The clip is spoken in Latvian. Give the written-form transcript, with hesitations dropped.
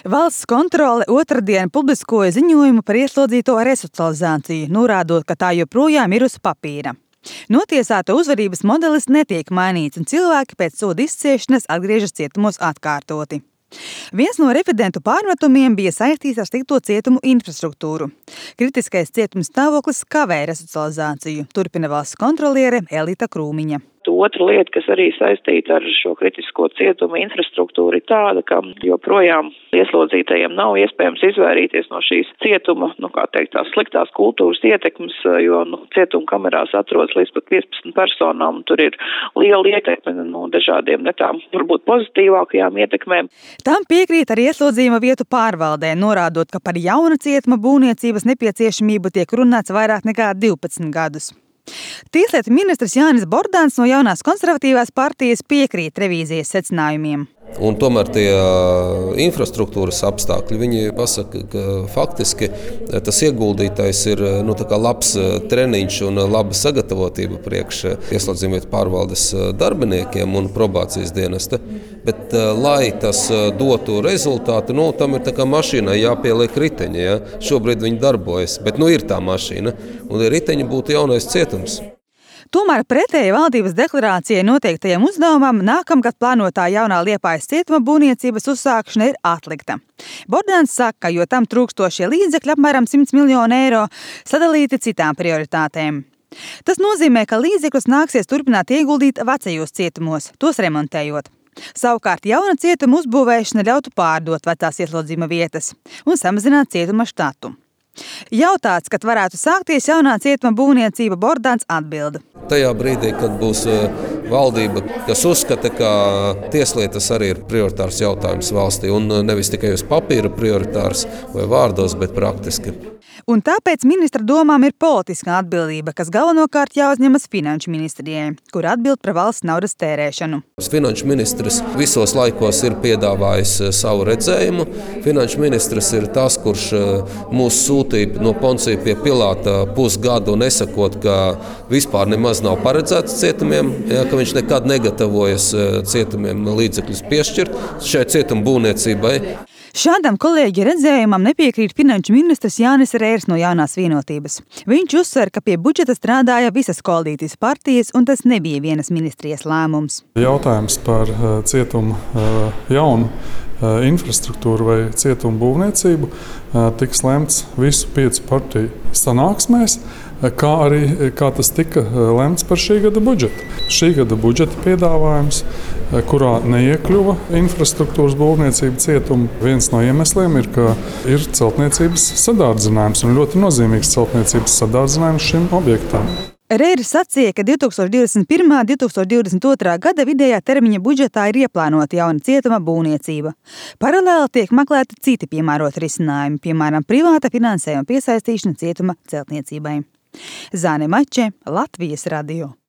Valsts kontrole otrdien publiskoja ziņojumu par ieslodzīto resocializāciju, norādot, ka tā joprojām ir uz papīra. Notiesāto uzvedības modelis netiek mainīts, un cilvēki pēc soda izciešanas atgriežas cietumos atkārtoti. Viens no revidentu pārmetumiem bija saistīts ar slikto cietumu infrastruktūru. Kritiskais cietuma stāvoklis kavē resocializāciju, turpina valsts kontroliere Elita Krūmiņa. Otra lieta, kas arī saistīta ar šo kritisko cietumu infrastruktūru, ir tāda, ka joprojām ieslodzītajiem nav iespējams izvairīties no šīs cietuma, tās sliktās kultūras ietekmes, jo cietuma kamerās atrodas līdz pat 15 personām, un tur ir liela ietekme no dažādiem netām, varbūt pozitīvākajām ietekmēm. Tam piekrīt arī ieslodzījuma vietu pārvaldē, norādot, ka par jauna cietuma būvniecības nepieciešamību tiek runāts vairāk nekā 12 gadus. Tieslietu ministrs Jānis Bordāns no Jaunās konservatīvās partijas piekrīt revīzijas secinājumiem. Un tomēr tie infrastruktūras apstākļi, viņi pasaka, ka faktiski tas ieguldītais ir labs treniņš un laba sagatavotība priekš ieslodzījuma vietu pārvaldes darbiniekiem un probācijas dienesta. Bet, lai tas dotu rezultātu, tam ir tā kā mašīnai jāpieliek riteņi. Ja? Šobrīd viņi darbojas, bet ir tā mašīna, un riteņi būtu jaunais cietums. Tomēr pretēji valdības deklarācijai noteiktajam uzdevumam nākamgad plānotā jaunā Liepājas cietuma būvniecības uzsākšana ir atlikta. Bordāns saka, jo tam trūkstošie līdzekļi apmēram 100 miljonu eiro sadalīti citām prioritātēm. Tas nozīmē, ka līdzekļus nāksies turpināt ieguldīt vecajos cietumos, tos remontējot. Savukārt jauna cietuma uzbūvēšana ļautu pārdot vecās ieslodzījuma vietas un samazināt cietuma štatu. Jautāts, kad varētu sākties jaunā cietuma būvniecība, Bordāns atbilda. Tajā brīdī, kad būs valdība, kas uzskata, ka tieslietas arī ir prioritārs jautājums valstī, un nevis tikai uz papīra prioritārs vai vārdos, bet praktiski. Un tāpēc ministra domām ir politiskā atbildība, kas galvenokārt jāuzņemas finanšu ministrijai, kur atbild par valsts naudas tērēšanu. Finanšu ministrs visos laikos ir piedāvājis savu redzējumu. Finanšu ministrs ir tas, kurš mūs sūtīja no Poncija pie Pilāta pusgadu nesakot, ka vispār nemaz nav paredzēts cietumiem, ka viņš nekad negatavojas cietumiem līdzekļus piešķirt šai cietuma būvniecībai. Šādam kolēģi redzējumam nepiekrīt finanšu ministrs Jānis Rērs no Jaunās vienotības. Viņš uzsver, ka pie budžeta strādāja visas koalīcijas partijas, un tas nebija vienas ministrijas lēmums. Jautājums par cietumu jaunu infrastruktūru vai cietumu būvniecību tiks lemts visu 5 partiju sanāksmēs, kā tas tika lemts par šī gada budžetu. Šī gada budžeta piedāvājums, kurā neiekļuva infrastruktūras būvniecība cietuma, viens no iemesliem ir, ka ir celtniecības sadārdzinājums un ļoti nozīmīgs celtniecības sadārdzinājums šim objektam. Rēris sacīja, ka 2021. 2022. gada vidējā termiņa budžetā ir ieplānota jauna cietuma būvniecība. Paralēli tiek meklēti citi piemēroti risinājumi, piemēram, privāta finansējuma piesaistīšana cietuma celtniecībai. Zāne Mače, Latvijas radio.